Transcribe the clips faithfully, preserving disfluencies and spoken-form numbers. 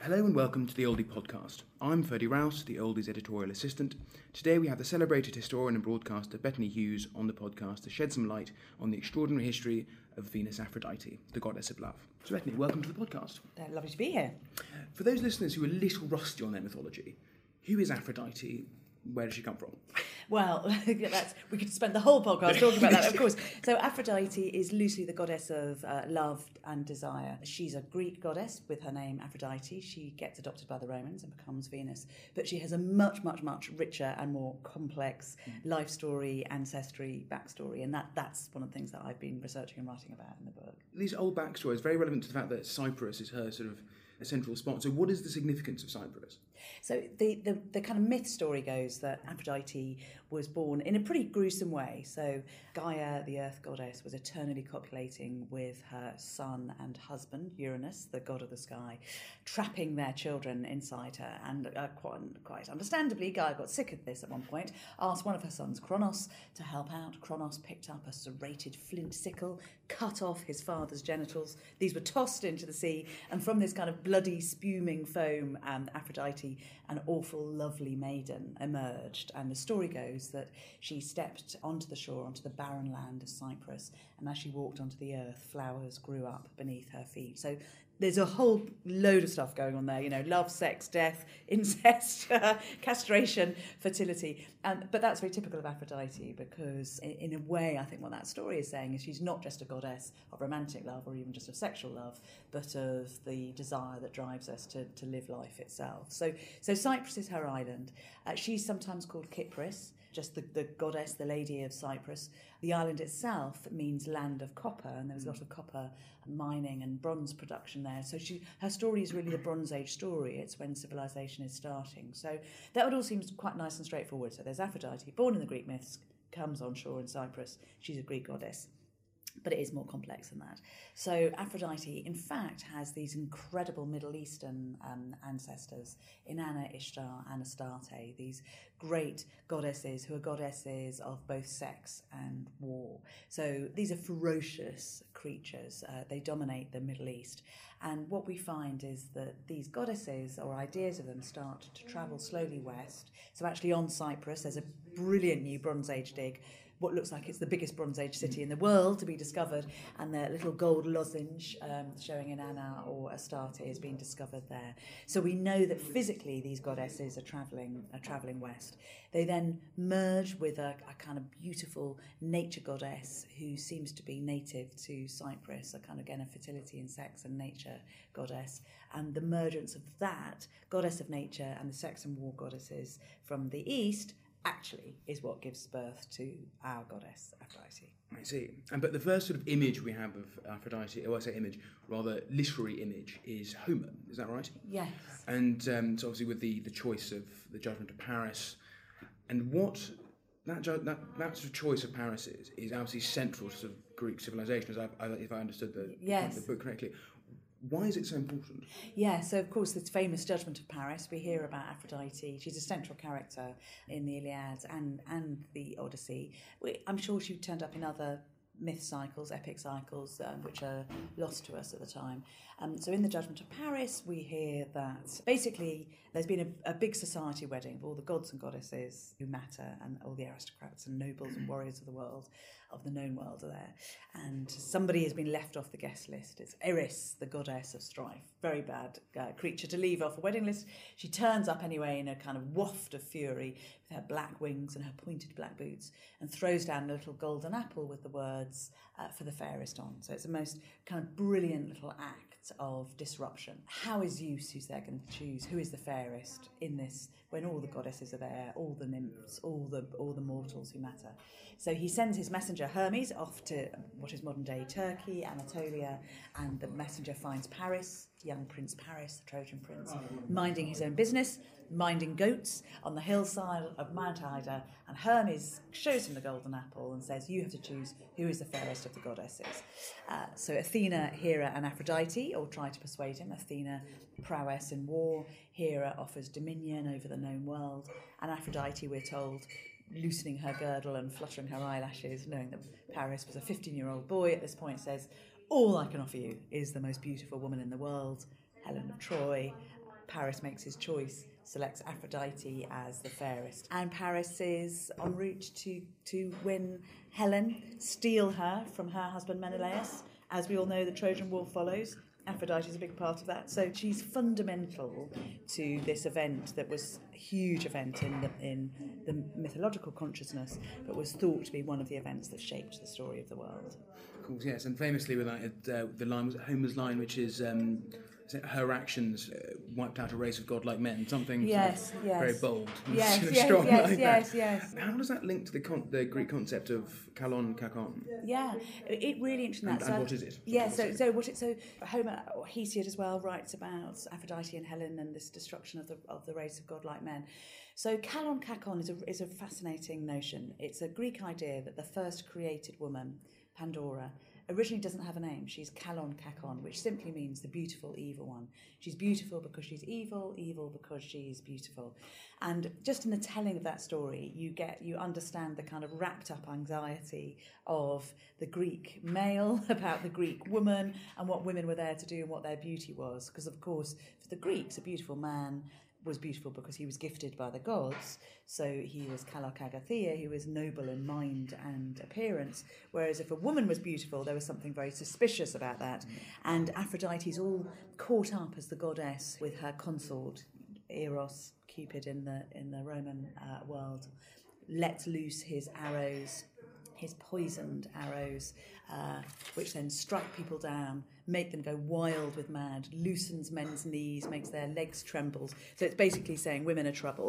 Hello and welcome to the Oldie Podcast. I'm Ferdy Rouse, the Oldies editorial assistant. Today we have the celebrated historian and broadcaster Bettany Hughes on the podcast to shed some light on the extraordinary history of Venus Aphrodite, the goddess of love. So Bettany, welcome to the podcast. Uh, lovely to be here. For those listeners who are a little rusty on their mythology, who is Aphrodite? Where does she come from? Well, that's, we could spend the whole podcast talking about that, of course. So Aphrodite is loosely the goddess of uh, love and desire. She's a Greek goddess with her name Aphrodite. She gets adopted by the Romans and becomes Venus. But she has a much, much, much richer and more complex mm. life story, ancestry, backstory. And that, that's one of the things that I've been researching and writing about in the book. These old backstories, very relevant to the fact that Cyprus is her sort of a central spot. So what is the significance of Cyprus? So the, the, the kind of myth story goes that Aphrodite was born in a pretty gruesome way. So Gaia, the earth goddess, was eternally copulating with her son and husband, Uranus, the god of the sky, trapping their children inside her. And uh, quite, quite understandably, Gaia got sick of this at one point, asked one of her sons, Kronos, to help out. Kronos picked up a serrated flint sickle, cut off his father's genitals. These were tossed into the sea, and from this kind of bloody, spuming foam, um, Aphrodite, an awful, lovely maiden, emerged. And the story goes that she stepped onto the shore, onto the barren land of Cyprus, and as she walked onto the earth, flowers grew up beneath her feet. So there's a whole load of stuff going on there, you know, love, sex, death, incest, castration, fertility. Um, but that's very typical of Aphrodite because, in, in a way, I think what that story is saying is she's not just a goddess of romantic love or even just of sexual love, but of the desire that drives us to, to live life itself. So, so Cyprus is her island. Uh, she's sometimes called Kypris, just the, the goddess, the lady of Cyprus. The island itself means land of copper, and there was a lot of copper mining and bronze production there. So she, her story is really the Bronze Age story. It's when civilization is starting. So that would all seem quite nice and straightforward. So there's Aphrodite, born in the Greek myths, comes on shore in Cyprus. She's a Greek goddess. But it is more complex than that. So Aphrodite, in fact, has these incredible Middle Eastern um, ancestors, Inanna, Ishtar, and Astarte, these great goddesses who are goddesses of both sex and war. So these are ferocious creatures. Uh, they dominate the Middle East. And what we find is that these goddesses, or ideas of them, start to travel slowly west. So actually on Cyprus, there's a brilliant new Bronze Age dig, what looks like it's the biggest Bronze Age city in the world to be discovered, and the little gold lozenge um, showing Inanna or Astarte is being discovered there. So we know that physically these goddesses are travelling are travelling west. They then merge with a, a kind of beautiful nature goddess who seems to be native to Cyprus, a kind of, again, a fertility and sex and nature goddess. And the mergence of that goddess of nature and the sex and war goddesses from the east actually is what gives birth to our goddess Aphrodite. I see. And but the first sort of image we have of Aphrodite, or I say image, rather literary image, is Homer. Is that right? Yes. And um, so obviously with the, the choice of the Judgment of Paris, and what that that, that sort of choice of Paris is, is absolutely central to sort of Greek civilization, as I, I, if I understood the, yes. the book correctly. Why is it so important? Yeah, so of course this famous Judgment of Paris, we hear about Aphrodite. She's a central character in the Iliad and, and the Odyssey. We, I'm sure she turned up in other myth cycles, epic cycles, um, which are lost to us at the time. Um, so in the Judgment of Paris, we hear that basically there's been a, a big society wedding of all the gods and goddesses who matter, and all the aristocrats and nobles and warriors of the world, of the known world are there. And somebody has been left off the guest list. It's Eris, the goddess of strife. Very bad uh, creature to leave off a wedding list. She turns up anyway in a kind of waft of fury with her black wings and her pointed black boots, and throws down a little golden apple with the words, uh, for the fairest on. So it's a most kind of brilliant little act of disruption. How is Zeus, who's there, going to choose who is the fairest in this, when all the goddesses are there, all the nymphs, all the all the mortals who matter? So he sends his messenger Hermes off to what is modern-day Turkey, Anatolia, and the messenger finds Paris, young Prince Paris, the Trojan prince, minding his own business, minding goats on the hillside of Mount Ida, and Hermes shows him the golden apple and says, you have to choose who is the fairest of the goddesses. Uh, so Athena, Hera, and Aphrodite all try to persuade him. Athena, prowess in war. Hera offers dominion over the known world. And Aphrodite, we're told, loosening her girdle and fluttering her eyelashes, knowing that Paris was a fifteen-year-old boy at this point, says, all I can offer you is the most beautiful woman in the world, Helen of Troy. Paris makes his choice, selects Aphrodite as the fairest. And Paris is en route to, to win Helen, steal her from her husband Menelaus. As we all know, the Trojan War follows. Aphrodite is a big part of that. So she's fundamental to this event that was a huge event in the, in the mythological consciousness, but was thought to be one of the events that shaped the story of the world. Of course, yes, and famously with that, uh, the line was Homer's line, which is um, her actions uh, wiped out a race of godlike men, something yes, sort of yes. very bold, yes, sort of yes, strong yes, like yes, that. yes. How does that link to the con- the Greek concept of kalon kakon? Yeah, it really interesting. And, that. and so, what is it? Yeah, so so what it so Homer, or Hesiod as well, writes about Aphrodite and Helen and this destruction of the of the race of godlike men. So kalon kakon is a is a fascinating notion. It's a Greek idea that the first created woman, Pandora, originally doesn't have a name. She's Kalon Kakon, which simply means the beautiful evil one. She's beautiful because she's evil, evil because she's beautiful. And just in the telling of that story, you get you understand the kind of wrapped up anxiety of the Greek male about the Greek woman and what women were there to do and what their beauty was. Because of course, for the Greeks, a beautiful man was beautiful because he was gifted by the gods, so he was kalokagathea, he was noble in mind and appearance, whereas if a woman was beautiful, there was something very suspicious about that. Mm. And Aphrodite's all caught up as the goddess with her consort, Eros, Cupid in the in the Roman uh, world, lets loose his arrows, his poisoned arrows, uh, which then strike people down, make them go wild with mad, loosens men's knees, makes their legs tremble. So it's basically saying women are trouble.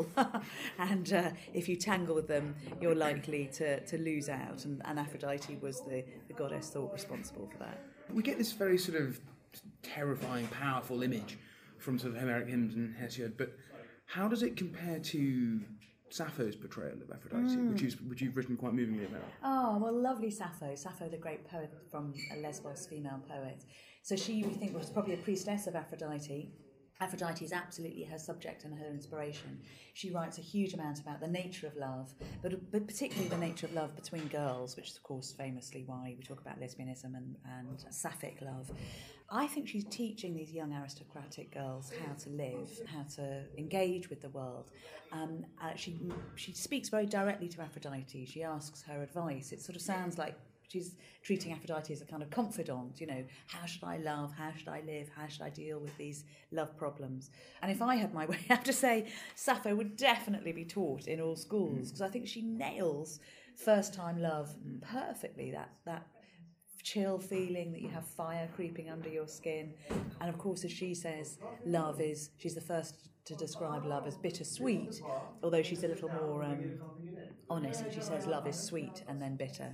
and uh, if you tangle with them, you're likely to, to lose out. And, and Aphrodite was the, the goddess thought responsible for that. We get this very sort of terrifying, powerful image from sort of Homeric hymns and Hesiod, but how does it compare to Sappho's portrayal of Aphrodite, mm. which, is, which you've written quite movingly about? Oh, well, lovely Sappho. Sappho, the great poet from Lesbos, female poet. So she, we think, was probably a priestess of Aphrodite. Aphrodite is absolutely her subject and her inspiration. She writes a huge amount about the nature of love, but, but particularly the nature of love between girls, which is, of course, famously why we talk about lesbianism and, and sapphic love. I think she's teaching these young aristocratic girls how to live, how to engage with the world. Um, uh, she she speaks very directly to Aphrodite. She asks her advice. It sort of sounds like she's treating Aphrodite as a kind of confidant, you know, how should I love, how should I live, how should I deal with these love problems? And if I had my way, I have to say Sappho would definitely be taught in all schools, because I think she nails first-time love perfectly, that that chill feeling that you have fire creeping under your skin. And of course, as she says, love is, she's the first to describe love as bittersweet, although she's a little more um, honest. She says love is sweet and then bitter.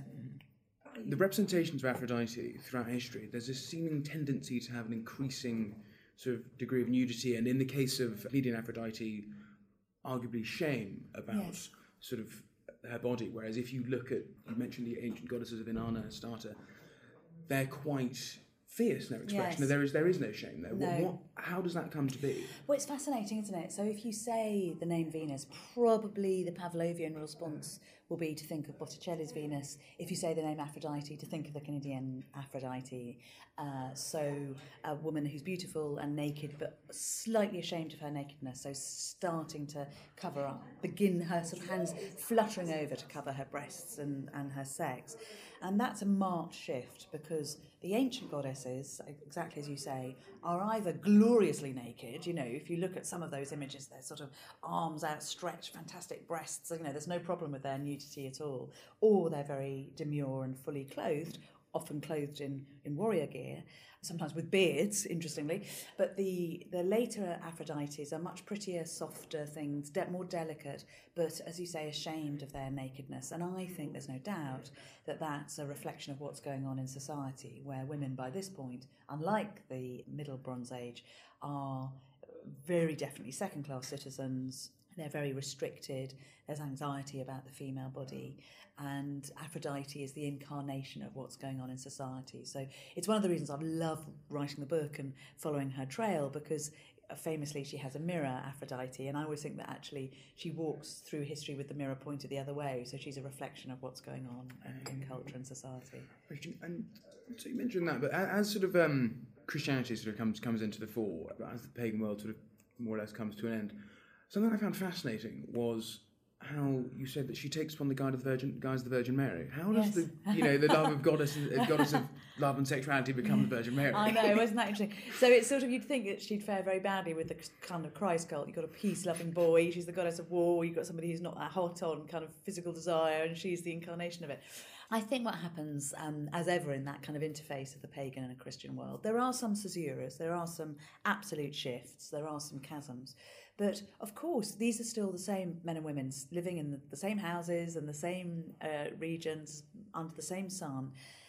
The representations of Aphrodite throughout history, there's a seeming tendency to have an increasing sort of degree of nudity, and in the case of Pleiadian Aphrodite, arguably shame about yes. sort of her body, whereas if you look at, you mentioned the ancient goddesses of Inanna and Astarte, they're quite fierce in their expression. Yes. There is there is no shame there. No. What, what, how does that come to be? Well, it's fascinating, isn't it? So if you say the name Venus, probably the Pavlovian response will be to think of Botticelli's Venus. If you say the name Aphrodite, to think of the Cnidian Aphrodite. Uh, so a woman who's beautiful and naked, but slightly ashamed of her nakedness, so starting to cover up, begin her sort of hands fluttering over to cover her breasts and, and her sex. And that's a marked shift, because the ancient goddesses, exactly as you say, are either gloriously naked, you know, if you look at some of those images, they're sort of arms outstretched, fantastic breasts, you know, there's no problem with their nudity at all, or they're very demure and fully clothed, often clothed in, in warrior gear, sometimes with beards, interestingly. But the, the later Aphrodites are much prettier, softer things, de- more delicate, but, as you say, ashamed of their nakedness. And I think there's no doubt that that's a reflection of what's going on in society, where women, by this point, unlike the Middle Bronze Age, are very definitely second-class citizens. They're very restricted. There's anxiety about the female body. And Aphrodite is the incarnation of what's going on in society. So it's one of the reasons I've loved writing the book and following her trail, because famously she has a mirror, Aphrodite, and I always think that actually she walks through history with the mirror pointed the other way. So she's a reflection of what's going on in, in culture and society. And so you mentioned that, but as sort of um, Christianity sort of comes comes into the fore, as the pagan world sort of more or less comes to an end. Something I found fascinating was how you said that she takes upon the guise of the Virgin, guise of the Virgin Mary. How does Yes. the you know the love of goddess, uh, goddess of love and sexuality become the Virgin Mary? I know, wasn't that interesting? So it's sort of, you'd think that she'd fare very badly with the kind of Christ cult. You've got a peace-loving boy, she's the goddess of war, you've got somebody who's not that hot on kind of physical desire, and she's the incarnation of it. I think what happens, um, as ever in that kind of interface of the pagan and a Christian world, there are some caesuras, there are some absolute shifts, there are some chasms. But of course, these are still the same men and women living in the, the same houses and the same uh, regions under the same sun.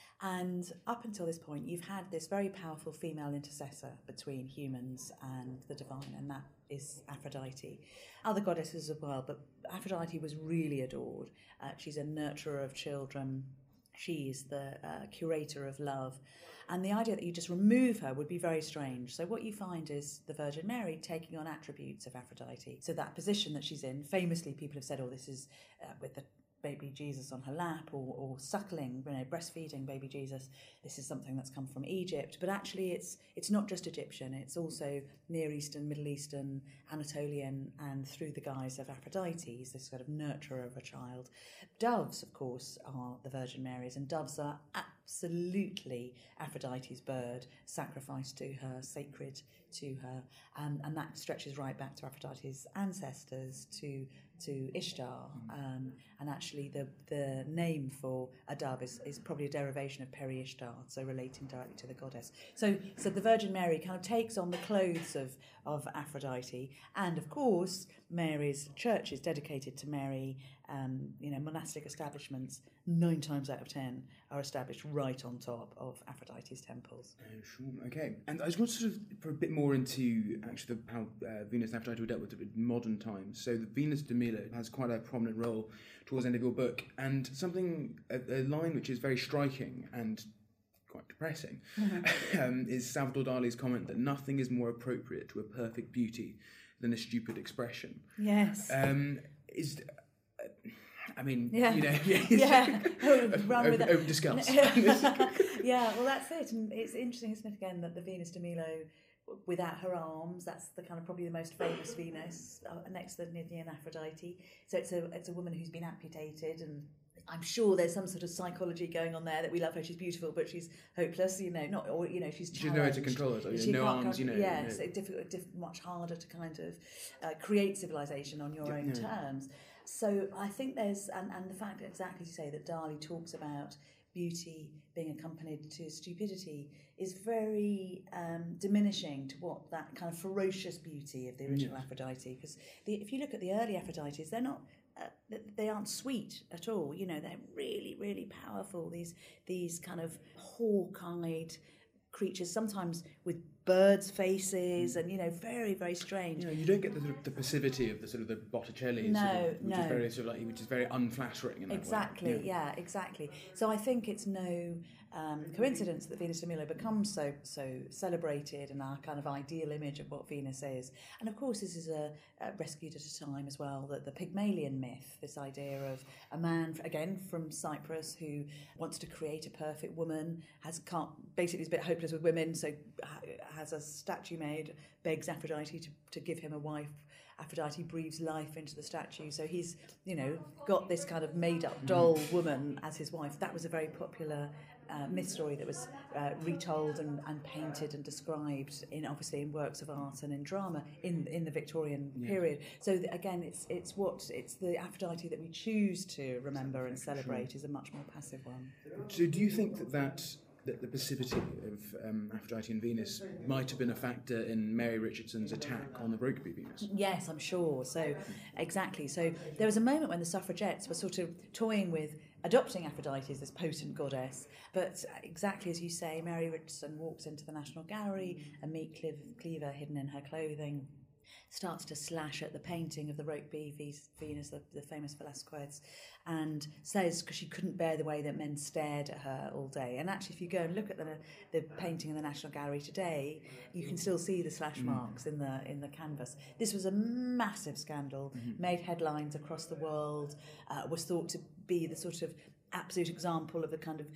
And up until this point, you've had this very powerful female intercessor between humans and the divine, and that is Aphrodite. Other goddesses as well, but Aphrodite was really adored. Uh, she's a nurturer of children. She's the uh, curator of love. And the idea that you just remove her would be very strange. So what you find is the Virgin Mary taking on attributes of Aphrodite. So that position that she's in, famously people have said, oh, this is uh, with the baby Jesus on her lap, or, or suckling, you know, breastfeeding baby Jesus. This is something that's come from Egypt. But actually it's it's not just Egyptian, it's also Near Eastern, Middle Eastern, Anatolian, and through the guise of Aphrodite, he's this sort of nurturer of a child. Doves, of course, are the Virgin Marys, and doves are absolutely Aphrodite's bird, sacrificed to her, sacred to her, um, and that stretches right back to Aphrodite's ancestors, to to Ishtar, um, and actually the the name for a dove is, is probably a derivation of Peri-Ishtar, so relating directly to the goddess. So so the Virgin Mary kind of takes on the clothes of, of Aphrodite, and of course Mary's church is dedicated to Mary. Um, you know, monastic establishments, nine times out of ten, are established right on top of Aphrodite's temples. Oh, sure, okay. And I just want to sort of for a bit more into actually the, how uh, Venus and Aphrodite were dealt with in modern times. So the Venus de Milo has quite a prominent role towards the end of your book, and something, a, a line which is very striking and quite depressing, um, is Salvador Dali's comment that nothing is more appropriate to a perfect beauty than a stupid expression. Yes. Um, is... I mean, yeah. you know, yeah, yeah. Oh, run with over discussed. Yeah, well, that's it. And it's interesting, isn't it, again, that the Venus de Milo, without her arms, that's the kind of probably the most famous Venus, uh, next to the Nydian Aphrodite. So it's a it's a woman who's been amputated, and I'm sure there's some sort of psychology going on there that we love her, she's beautiful, but she's hopeless, you know, not, or, you know, she's challenged. She's nowhere to control her, so, you know, no arms, you know. Yes, yeah. it's difficult, diff- much harder to kind of uh, create civilization on your yeah, own yeah. terms. So I think there's, and, and the fact, exactly as you say, that Dali talks about beauty being accompanied to stupidity is very um, diminishing to what that kind of ferocious beauty of the original yes. Aphrodite. Because if you look at the early Aphrodites, they're not, uh, they aren't sweet at all. You know, they're really, really powerful. These these kind of hawk-eyed creatures, sometimes with birds' faces, and you know, very, very strange. You know, you don't get the, the passivity of the sort of the Botticelli, no, sort of, which no. is very sort of like, which is very unflattering in that exactly, way. Yeah. yeah, exactly. So I think it's no um, coincidence that Venus de Milo becomes so so celebrated, and our kind of ideal image of what Venus is. And of course, this is a, a rescued at a time as well that the Pygmalion myth, this idea of a man again from Cyprus who wants to create a perfect woman, has can't basically is a bit hopeless with women, so has a statue made, begs Aphrodite to, to give him a wife. Aphrodite breathes life into the statue, so he's, you know, got this kind of made-up doll woman as his wife. That was a very popular uh, myth story that was uh, retold and, and painted and described in obviously in works of art and in drama in in the Victorian yes. period. So the, again, it's it's what it's the Aphrodite that we choose to remember and celebrate sure. is a much more passive one. So do you think that that that the passivity of um, Aphrodite and Venus might have been a factor in Mary Richardson's attack on the Rokeby Venus? Yes, I'm sure. So, exactly. So there was a moment when the suffragettes were sort of toying with adopting Aphrodite as this potent goddess, but exactly as you say, Mary Richardson walks into the National Gallery, a meat cleaver hidden in her clothing starts to slash at the painting of the Rokeby Venus, the, the famous Velasquez, and says, because she couldn't bear the way that men stared at her all day. And actually, if you go and look at the the painting in the National Gallery today, you can still see the slash marks in the in the canvas. This was a massive scandal, mm-hmm. made headlines across the world, uh, was thought to be the sort of absolute example of the kind of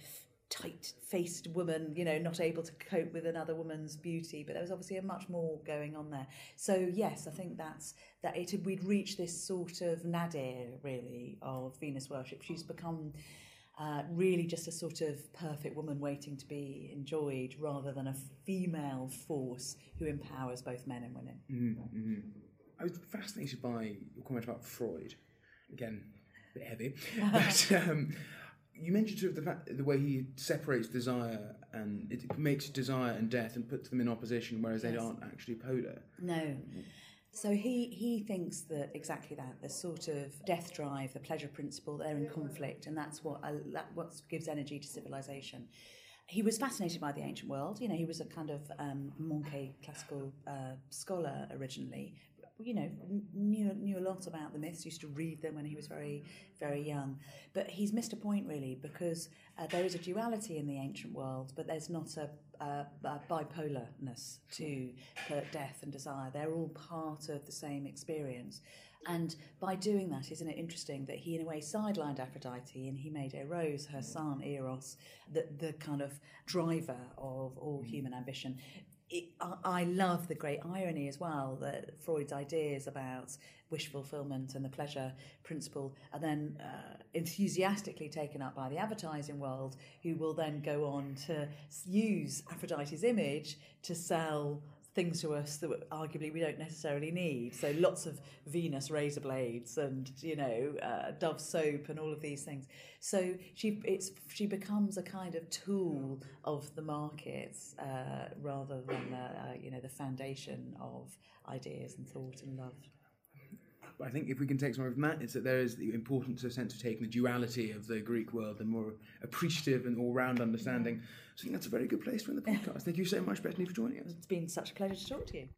tight-faced woman, you know, not able to cope with another woman's beauty, but there was obviously a much more going on there. So yes, I think that's that it we'd reached this sort of nadir really of Venus worship. She's become uh, really just a sort of perfect woman waiting to be enjoyed, rather than a female force who empowers both men and women. Mm-hmm. I was fascinated by your comment about Freud. Again, a bit heavy, but. Um, You mentioned sort of the fact, the way he separates desire and it makes desire and death and puts them in opposition, whereas yes. they aren't actually polar. No. So he, he thinks that exactly that, the sort of death drive, the pleasure principle, they're in conflict, and that's what uh, that what gives energy to civilization. He was fascinated by the ancient world. You know, he was a kind of um, Monkey classical uh, scholar originally. You know, knew knew a lot about the myths, used to read them when he was very, very young. But he's missed a point, really, because uh, there is a duality in the ancient world, but there's not a, a, a bipolarness to death and desire. They're all part of the same experience. And by doing that, isn't it interesting that he, in a way, sidelined Aphrodite and he made Eros, her son, Eros, the, the kind of driver of all human ambition. It, I, I love the great irony as well that Freud's ideas about wish fulfillment and the pleasure principle are then uh, enthusiastically taken up by the advertising world, who will then go on to use Aphrodite's image to sell things to us that arguably we don't necessarily need. So lots of Venus razor blades and, you know, uh, Dove soap and all of these things. So she it's she becomes a kind of tool of the markets uh, rather than, uh, you know, the foundation of ideas and thought and love. I think if we can take something from that, it's that there is the importance, a sense of taking the duality of the Greek world and more appreciative and all-round understanding. So I think that's a very good place to end the podcast. Thank you so much, Bethany, for joining us. It's been such a pleasure to talk to you.